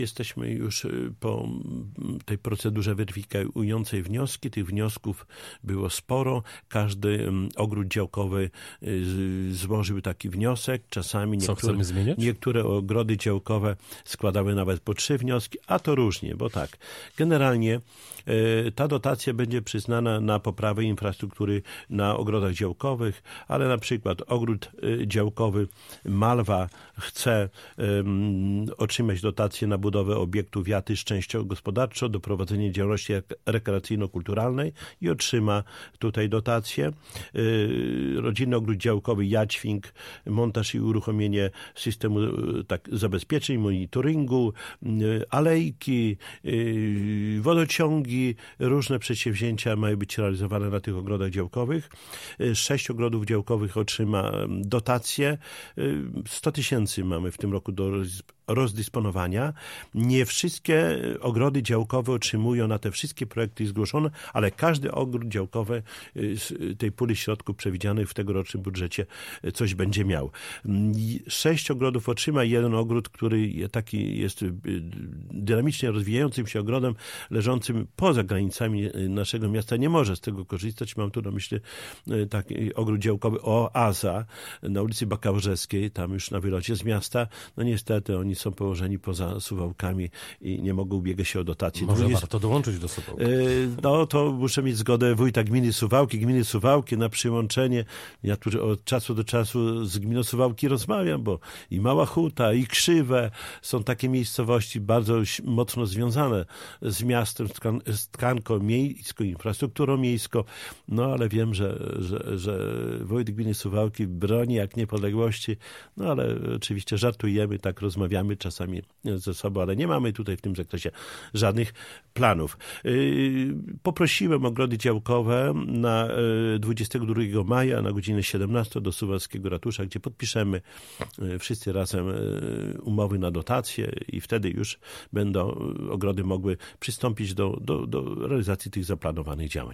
Jesteśmy już po tej procedurze weryfikującej wnioski. Tych wniosków było sporo. Każdy ogród działkowy złożył taki wniosek. Czasami niektóre ogrody działkowe składały nawet po 3 wnioski, a to różnie, bo tak, generalnie ta dotacja będzie przyznana na poprawę infrastruktury na ogrodach działkowych, ale na przykład ogród działkowy Malwa chce otrzymać dotację na budowę obiektu wiaty szczęściowo-gospodarczo do prowadzenia działalności rekreacyjno-kulturalnej i otrzyma tutaj dotację. Rodzinny ogród działkowy Jadźwig, montaż i uruchomienie systemu zabezpieczeń, monitoringu, alejki, wodociągi, różne przedsięwzięcia mają być realizowane na tych ogrodach działkowych. 6 ogrodów działkowych otrzyma dotację. 100 000 mamy w tym roku do rozdysponowania. Nie wszystkie ogrody działkowe otrzymują na te wszystkie projekty zgłoszone, ale każdy ogród działkowy z tej puli środków przewidzianych w tegorocznym budżecie coś będzie miał. 6 ogrodów otrzyma, 1 ogród, który taki jest dynamicznie rozwijającym się ogrodem, leżącym poza granicami naszego miasta, nie może z tego korzystać. Mam tu na myśli taki ogród działkowy Oaza na ulicy Bakałżewskiej, tam już na wylocie z miasta. No niestety oni są położeni poza Suwałkami i nie mogą ubiegać się o dotację. Może warto dołączyć do Suwałk. No to muszę mieć zgodę wójta gminy Suwałki na przyłączenie. Ja tu od czasu do czasu z gminą Suwałki rozmawiam, bo i Mała Huta, i Krzywe są takie miejscowości bardzo mocno związane z miastem, z tkanką miejską, infrastrukturą miejską. No ale wiem, że wójt gminy Suwałki broni jak niepodległości. No ale oczywiście żartujemy, tak rozmawiamy czasami ze sobą, ale nie mamy tutaj w tym zakresie żadnych planów. Poprosiłem ogrody działkowe na 22 maja na godzinę 17 do Suwalskiego Ratusza, gdzie podpiszemy wszyscy razem umowy na dotacje i wtedy już będą ogrody mogły przystąpić do realizacji tych zaplanowanych działań.